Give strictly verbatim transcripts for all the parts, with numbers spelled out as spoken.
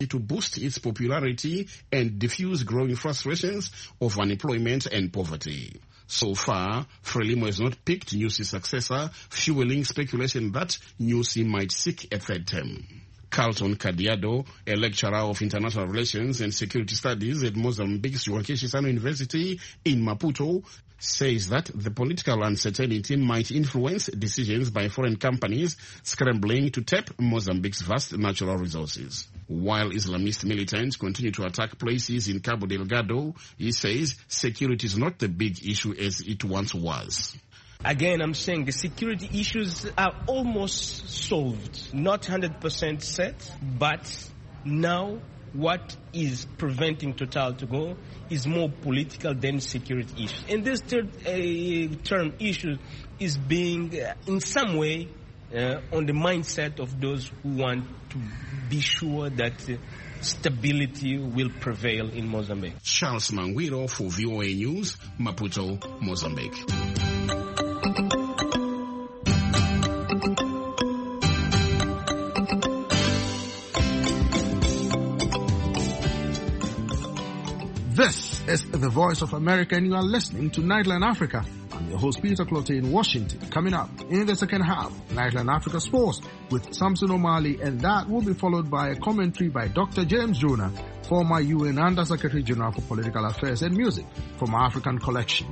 to boost its popularity and diffuse growing frustrations of unemployment and poverty. So far, Frelimo has not picked Nyusi's successor, fueling speculation that Nyusi might seek a third term. Carlton Kadiado, a lecturer of international relations and security studies at Mozambique's João Chissano University in Maputo, says that the political uncertainty might influence decisions by foreign companies scrambling to tap Mozambique's vast natural resources. While Islamist militants continue to attack places in Cabo Delgado, he says security is not the big issue as it once was. Again, I'm saying the security issues are almost solved. Not one hundred percent set, but now what is preventing Total to go is more political than security issues. And this third uh, term issue is being, uh, in some way, uh, on the mindset of those who want to be sure that uh, stability will prevail in Mozambique. Charles Manguiro for V O A News, Maputo, Mozambique. This is the Voice of America, and you are listening to Nightline Africa. I'm your host, Peter Clote in Washington. Coming up in the second half, Nightline Africa Sports with Samson O'Malley, and that will be followed by a commentary by Doctor James Jonah, former U N Under-Secretary General for Political Affairs and Music from African Collection.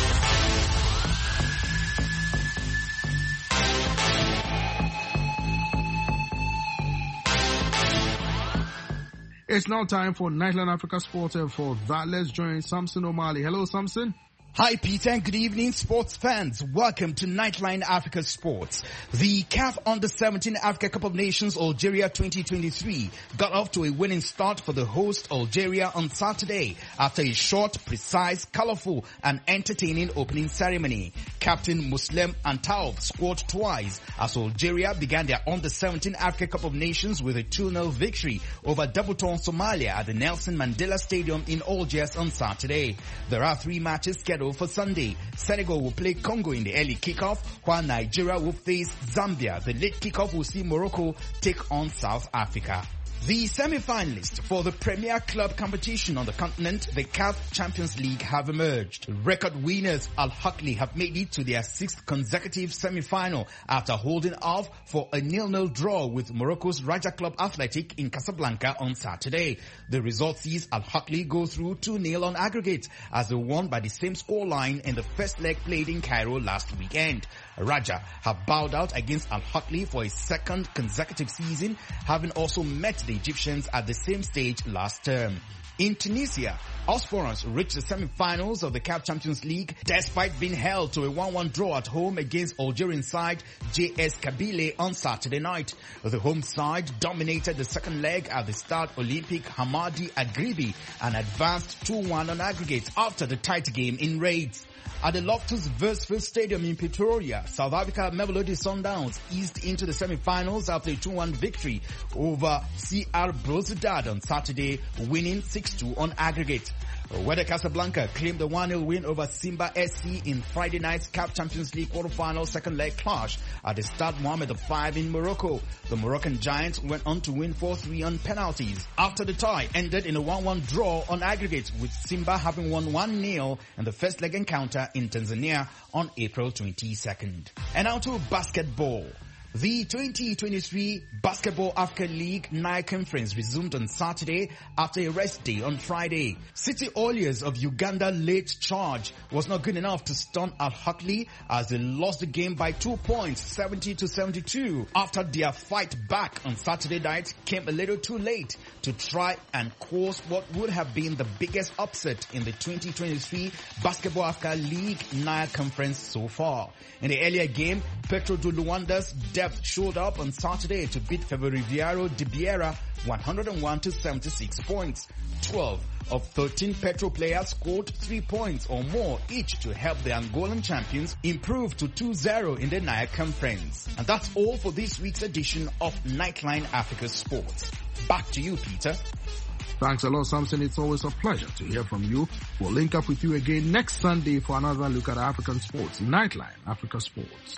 It's now time for Nightline Africa Sports, and for that, let's join Samson O'Malley. Hello, Samson. Hi, Peter, and good evening, sports fans. Welcome to Nightline Africa Sports. The C A F Under seventeen Africa Cup of Nations Algeria twenty twenty-three got off to a winning start for the host Algeria on Saturday after a short, precise, colorful, and entertaining opening ceremony. Captain Muslim Antaouf scored twice as Algeria began their Under seventeen Africa Cup of Nations with a two nil victory over Double-Tone Somalia at the Nelson Mandela Stadium in Algiers on Saturday. There are three matches scheduled for Sunday. Senegal will play Congo in the early kickoff, while Nigeria will face Zambia. The late kickoff will see Morocco take on South Africa. The semi-finalists for the premier club competition on the continent, the C A F Champions League, have emerged. Record winners Al Ahly have made it to their sixth consecutive semi-final after holding off for a nil nil draw with Morocco's Raja Club Athletic in Casablanca on Saturday. The result sees Al Ahly go through two nil on aggregate as they won by the same scoreline in the first leg played in Cairo last weekend. Raja have bowed out against Al Ahly for a second consecutive season, having also met the Egyptians at the same stage last term. In Tunisia, Osporans reached the semi-finals of the C A F Champions League despite being held to a one one draw at home against Algerian side J S Kabylie on Saturday night. The home side dominated the second leg at the Stade Olympique Hamadi Agribi and advanced two one on aggregate after the tight game in raids. At the Loftus Versfeld Stadium in Pretoria, South Africa Mamelodi Sundowns eased into the semi-finals after a two one victory over C R Belouizdad on Saturday, winning six two on aggregate. Wydad Casablanca claimed the one nil win over Simba S C in Friday night's C A F Champions League quarter-final second leg clash at the Stade Mohamed the five in Morocco. The Moroccan Giants went on to win four three on penalties after the tie ended in a one one draw on aggregate, with Simba having won one nil in the first leg encounter in Tanzania on April twenty-second. And now to basketball. The twenty twenty-three Basketball Africa League Nile Conference resumed on Saturday after a rest day on Friday. City Oilers of Uganda late charge was not good enough to stun Al Ahly as they lost the game by two points, seventy to seventy-two, after their fight back on Saturday night came a little too late to try and cause what would have been the biggest upset in the twenty twenty-three Basketball Africa League Nile Conference so far. In the earlier game, Petro de Luanda's depth showed up on Saturday to beat Ferroviário de Beira one hundred one to seventy-six points. twelve of thirteen Petro players scored three points or more each to help the Angolan champions improve to two zero in the Nile Conference. And that's all for this week's edition of Nightline Africa Sports. Back to you, Peter. Thanks a lot, Samson. It's always a pleasure to hear from you. We'll link up with you again next Sunday for another look at African sports. Nightline Africa Sports.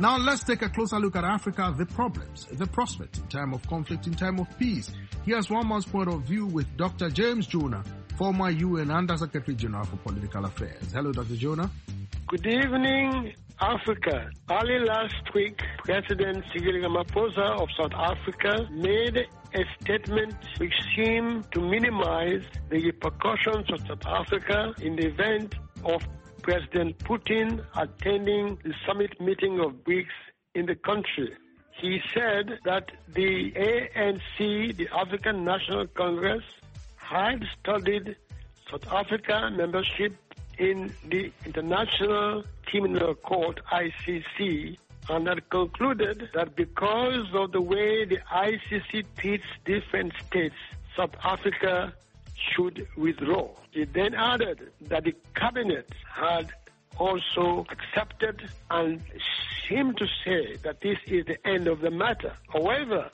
Now let's take a closer look at Africa, the problems, the prospects in time of conflict, in time of peace. Here's one man's point of view with Doctor James Jonah, former U N Under-Secretary General for Political Affairs. Hello, Doctor Jonah. Good evening, Africa. Early last week, President Cyril Ramaphosa of South Africa made a statement which seemed to minimize the repercussions of South Africa in the event of President Putin attending the summit meeting of BRICS in the country. He said that the A N C, the African National Congress, had studied South Africa membership in the International Criminal Court, I C C, and had concluded that because of the way the I C C treats different states, South Africa should withdraw. He then added that the cabinet had also accepted and seemed to say that this is the end of the matter. However,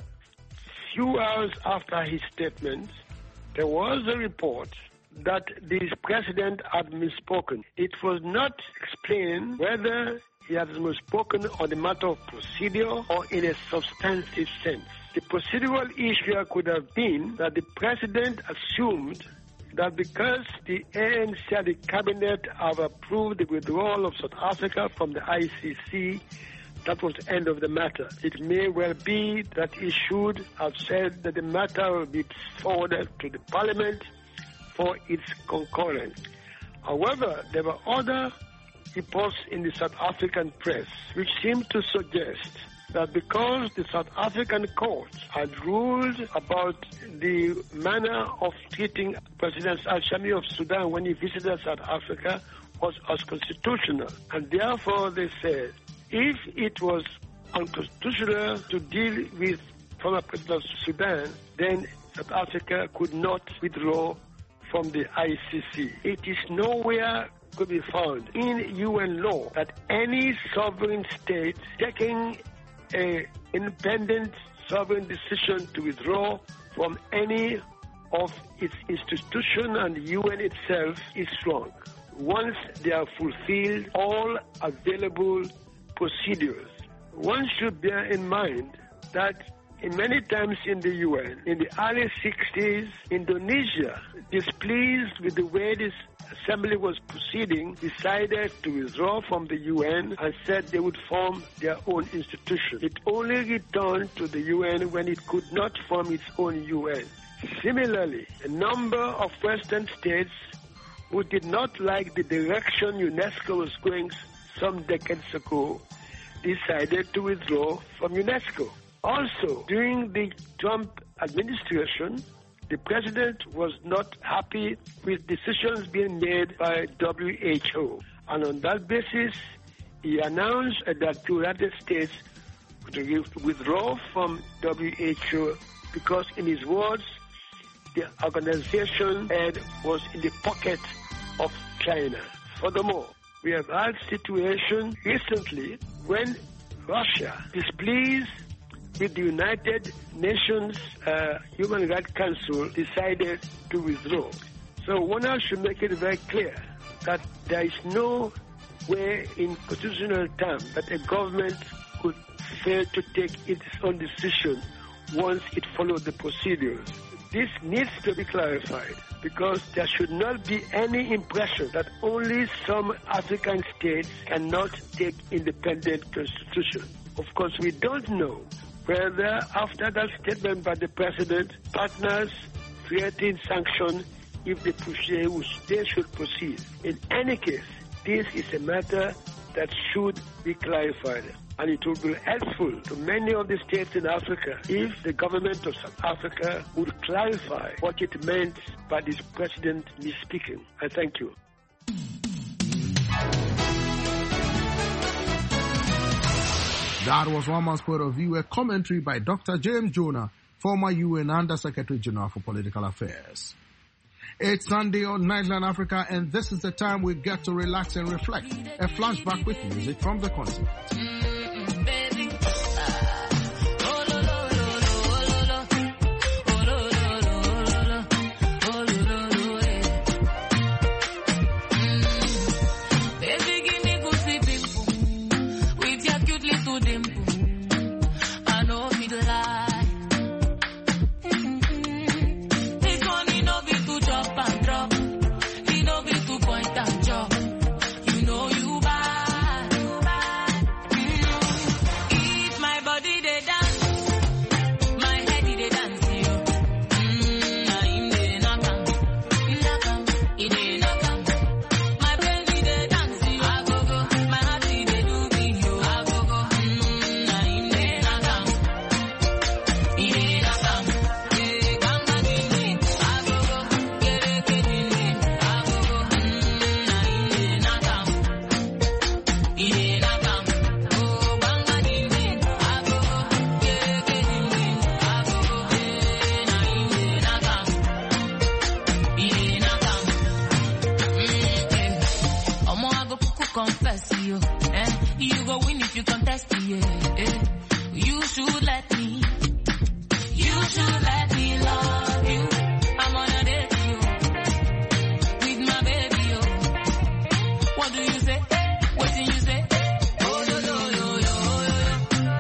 few hours after his statement, there was a report that the president had misspoken. It was not explained whether he had misspoken on the matter of procedure or in a substantive sense. The procedural issue could have been that the president assumed that because the A N C and the cabinet have approved the withdrawal of South Africa from the I C C, that was the end of the matter. It may well be that he should have said that the matter will be forwarded to the parliament for its concurrence. However, there were other reports in the South African press which seemed to suggest that because the South African court had ruled about the manner of treating President Al-Shami of Sudan when he visited South Africa was unconstitutional. And therefore they said, if it was unconstitutional to deal with former President of Sudan, then South Africa could not withdraw from the I C C. It is nowhere could be found in U N law that any sovereign state taking an independent sovereign decision to withdraw from any of its institutions and the U N itself is wrong once they have fulfilled all available procedures. One should bear in mind that in many times in the U N, in the early sixties, Indonesia, displeased with the way this assembly was proceeding, decided to withdraw from the U N and said they would form their own institution. It only returned to the U N when it could not form its own U N. Similarly, a number of Western states who did not like the direction UNESCO was going some decades ago decided to withdraw from UNESCO. Also, during the Trump administration, the president was not happy with decisions being made by W H O. And on that basis, he announced that the United States would withdraw from W H O because, in his words, the organization head was in the pocket of China. Furthermore, we have had situations recently when Russia, displeased with the United Nations uh, Human Rights Council, decided to withdraw. So one should make it very clear that there is no way in constitutional terms that a government could fail to take its own decision once it followed the procedures. This needs to be clarified because there should not be any impression that only some African states cannot take independent constitution. Of course, we don't know whether after that statement by the president, partners threaten sanction if they, proceed, they should proceed. In any case, this is a matter that should be clarified. And it would be helpful to many of the states in Africa if the government of South Africa would clarify what it meant by this president misspeaking. I thank you. That was one man's point of view, a commentary by Doctor James Jonah, former U N Under-Secretary General for Political Affairs. It's Sunday on Nightline Africa, and this is the time we get to relax and reflect. A flashback with music from the continent. you. Eh? You go win if you contest, yeah. Eh? You should let me. You should let me love you. I'm on a date with you. With my baby, yo. What do you say? What do you say? Oh, yo, yo, yo, yo, yo, yo.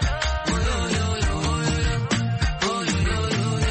Oh, yo, yo, yo, yo, yo. Oh, yo, yo, yo, yo.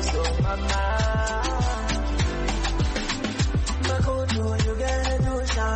You gotta do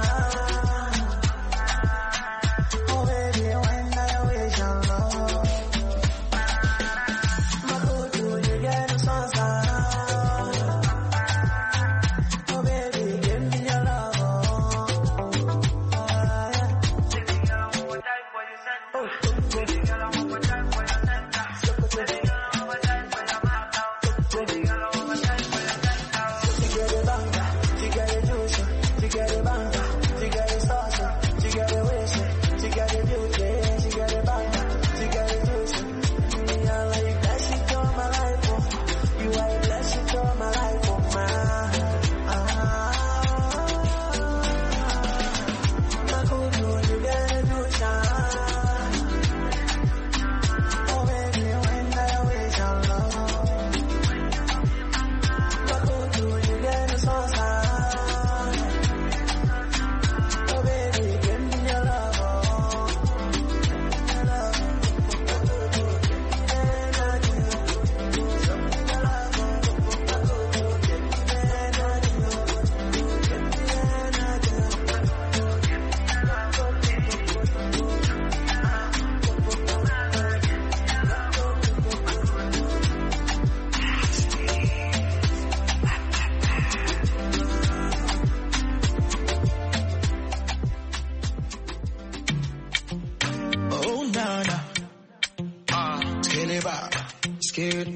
scared.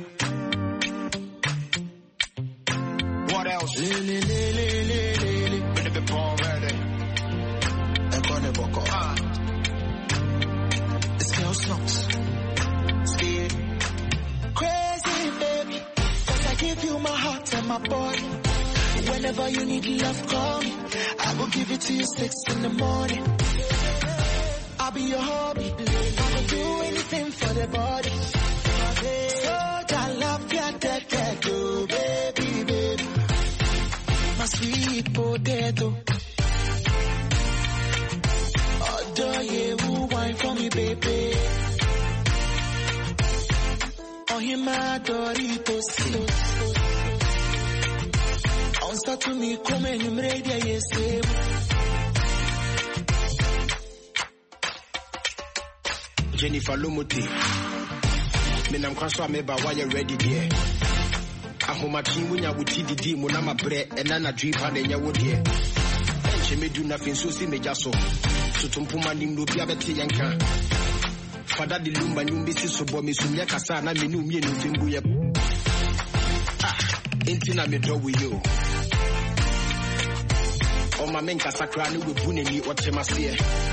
What else? Lily, lily, lily, lily. With the ball ready. I'm gonna walk off. Ah. It's girl songs. Scared. Crazy, baby. Cause I give you my heart and my body. Whenever you need love, call me. I will give it to you six in the morning. I'll be your hobby. I will do anything for the body. So I love you, that, that, oh, baby, baby. My sweet potato. Adore you, wine for me, baby. Oh, him, my Doritos. Answer to me, come and you ready, yes, Jennifer Lumuti. Minam Kwanswa meba why you ready there. Ahoma chimunya wuti didi munama bre enana drip and enya wodie. Enche me do nothing so si meja so. Tutumpuma nimdo bia beti yanka. Fada di lumba nyumbi si sobo mi sumya kasa na minu mie no fimbu ye. Ah, enti na me do with you. O ma menka sakra ni we bune ni otemase.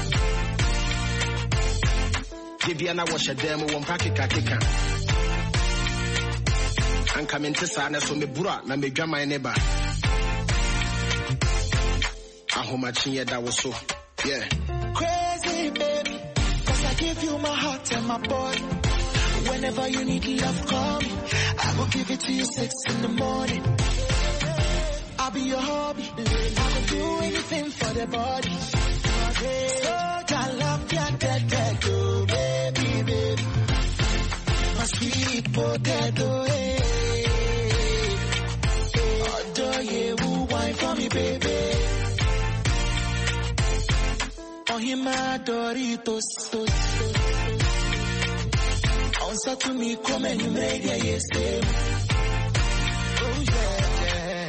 Viviana was a demo one packet kaka. And come into sana so me bra na me dwa my neighbor. Ahoma chinye that was so. Yeah. Crazy baby. Cause I give you my heart and my body. Whenever you need love, call me. I will give it to you six in the morning. I'll be your hobby. I will do anything for the body. So I love you, that, that, oh, baby, baby. My sweet potato, hey. Adore you, wine for me, baby. Oh, him, my Doritos. Answer to me, come and you made it, yes, oh, yeah, yeah.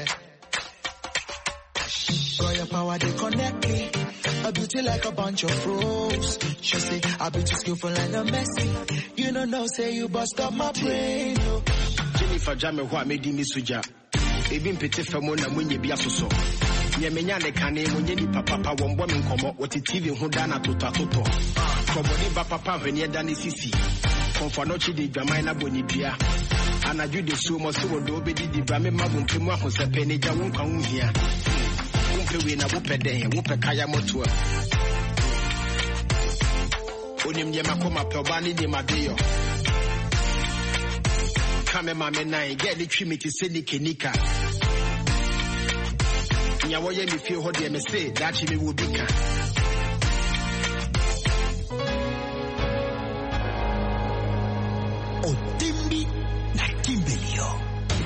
Got your power, they connect me. A beauty like a bunch of roses. She say, I be too skillful like a Messi. You don't know, say you bust up my brain. Yo. Jennifer Jame, who made me suja. Even pity for mona when you be a so. Yemenya ne kane when you papa one woman come up what T V who dana to tatoto. Probably papa when you're done sisi. Come for no chidi Jamina Bonibia. And I do the sumo so do be the Brame Mabun Pima who's a penny Jawon come here. We na wupe den wupe kaya moto onim ye makoma pe oba ni de madeyo kame mame nine get the trimity se ni kenika nya wo ye mi fie ho de me say that me will be can otimbi na kimbelio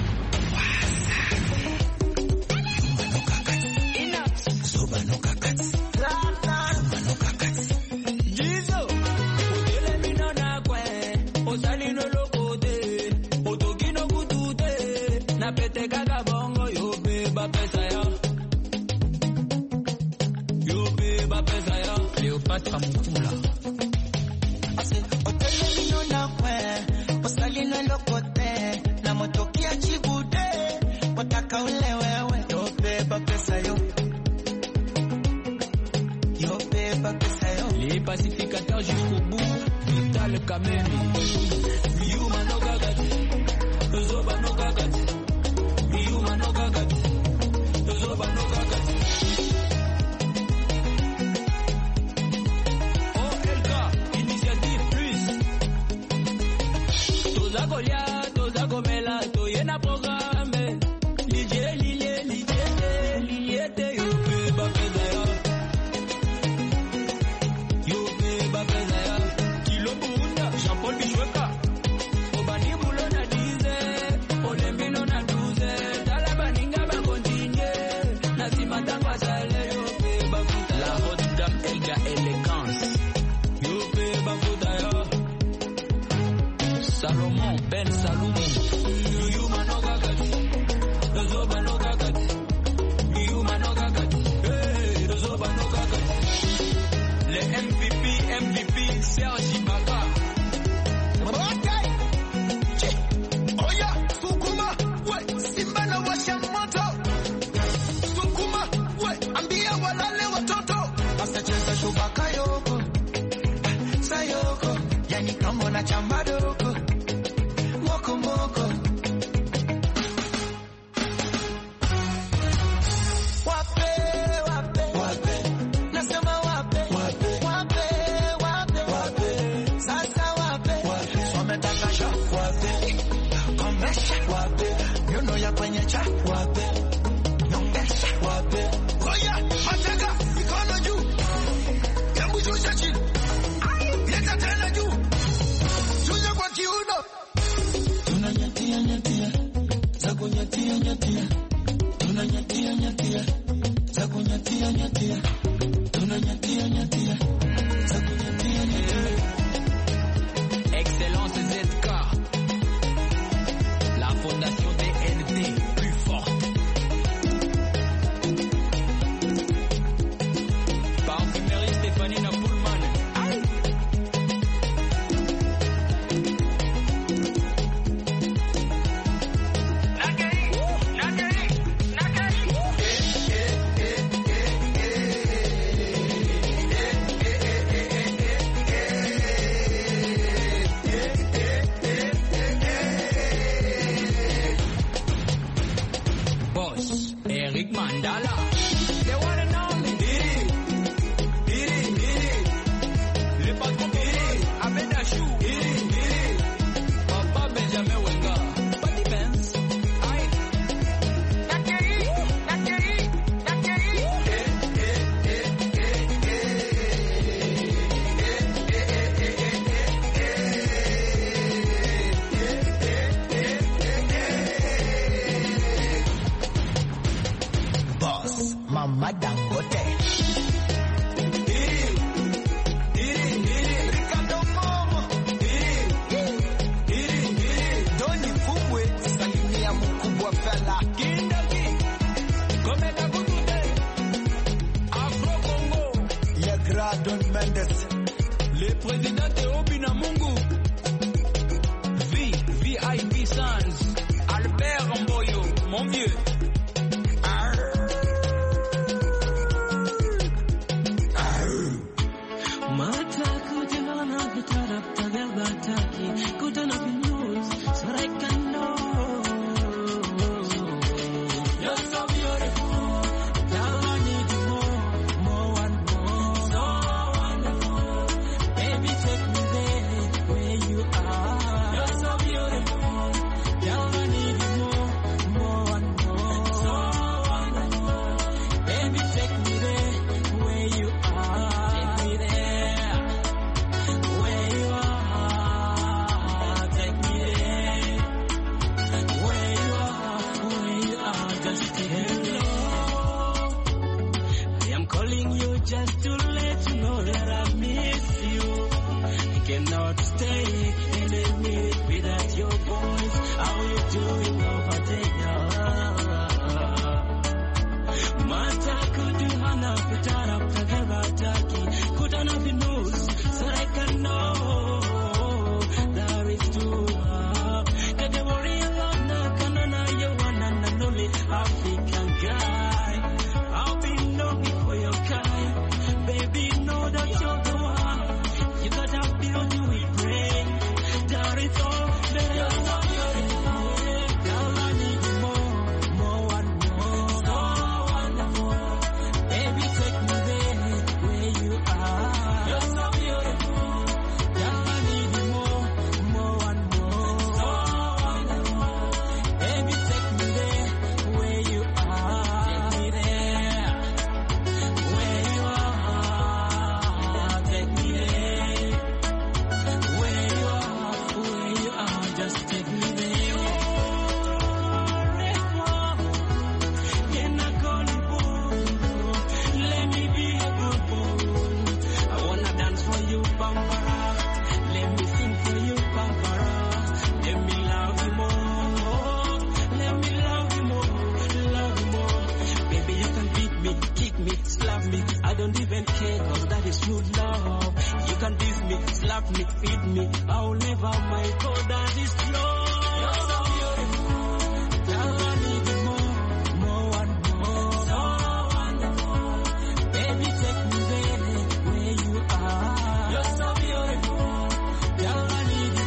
Cleopatra Mukula. I said, Otele no na kwe, osali no lokote, na motoki ya chibude, wataka ule wewe, yo beba pesa yo. Yo beba pesa yo. Les pacificateurs jusqu'au bout, Vital Kamemi. Yuma no gagati, Zoba no gagati. Yuma no gagati, Zoba no gagati. Salomon Ben Salomon. Le M V P, M V P, Serge Ibaka. Achamadoko, moko moko. Wape, wape, wape. Nasema wape, wape, wape, wape, wape. Sasa wape, wape. Sometaka shop, wape. Komesha, wape. You know ya kwenye cha, wape. Nyongesha, wape. Koya, matega, mikono juu. Jambu juu cha chini. Leta tena juu. Tunya kwa kiuno. Tunanyatia nyatia. Zaku nyatia nyatia. Tunanyatia nyatia. Zaku nyatia nyatia. Tunanyatia nyatia. Zaku nyatia nyatia. Excellence Z K. La fondation D N D plus forte. Parfumerie Stéphanie Napoulman. Aïe. Boss, Eric Mandala. The one and only. Diri, Diri, Diri. Le patron Diri, Abedachou. Diri, Diri. Papa Benjamin Wenga. Patty Benz. Aïe. Nakeri, Nakeri, Nakeri. Boss, Mama Dangote. Diri, Diri, Diri. Ricardo Momo. Diri, Diri, Diri. Doni Fumwe, salimia mkubwa fella. Kindaki. Komeka Kutude. Afro Congo. Yegra Don Mendes. Le président Théobi Namungu. V, V I P Sans. Albert Mboyo, mon vieux. Just to let you know that I miss you. I cannot stay in a minute without your voice. How you doing over there? Mata kuduhana kutara kagera taki. Kutana binus so I can know there is true love. Kagewori alona kanana you one and only African guy. I'll be looking for your kind. Baby, know that you're the one. You got a beauty we bring. That is all that you're so beautiful. Girl, I need you more, more and more. So wonderful. Baby, take me there where you are. You're so beautiful. Girl, I need you more, more and more. So wonderful. Baby, take me there where you are. Take me there where you are. Take me there where you are, where you are. Just take me there. Can I call you boy? Let me be a good boy. I wanna dance for you, Bambara. Let me sing for you, Bambara. Let me love you more. Let me love you more, love you more. Baby, you can beat me, kick me, slap me. I don't even care, cause that is true love. You can diss me, slap me, feed me. I'll never mind, cause that is love. You're so beautiful. Girl, I need you more, more and more. So wonderful. Baby, take me there where you are. You're so beautiful. Girl, I need you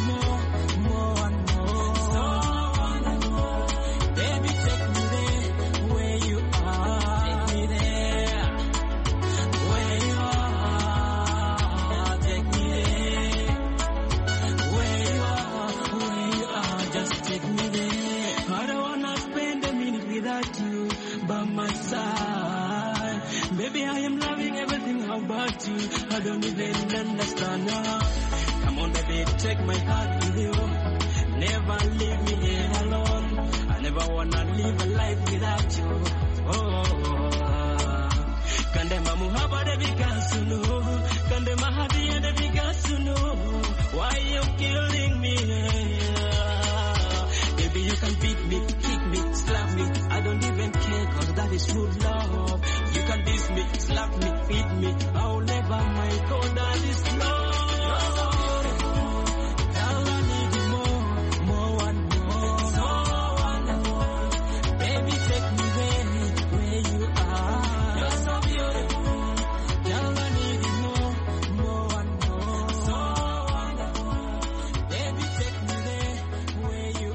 am loving everything about you. I don't even understand now. Come on, baby, take my heart with you. Never leave me here alone. I never wanna live a life without you. Oh, Kandema muhaba de bigasuno. Kandema hadi de bigasuno. Why you killing me? Baby, you can beat me, kick me, slap me. I don't even care, cause that is true love. You can diss me, slap me, beat me. I'll never mind, cause that is love. Girl, I need you more, more and more. So wonderful. Baby, take me there, where you are. You're so beautiful. Girl, I need you more, more and more. So wonderful. Baby, take me there, where you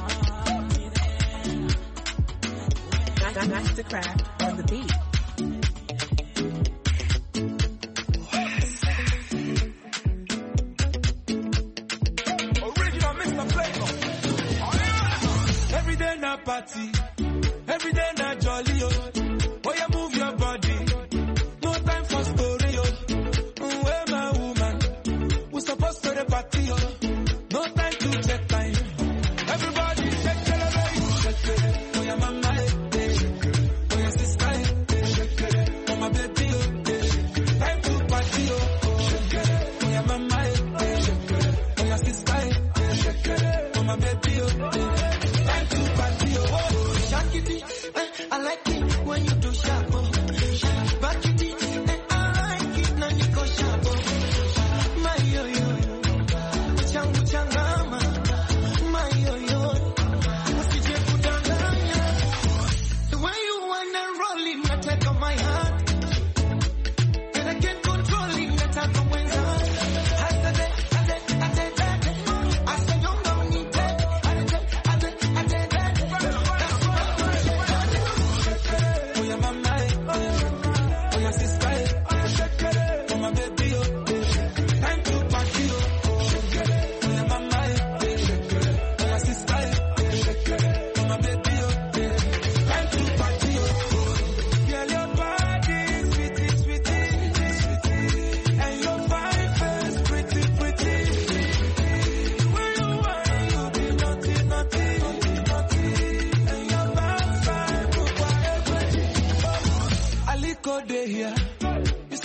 are. Mastercraft on the beat. Original Mister Flavor. Every day na party, every day na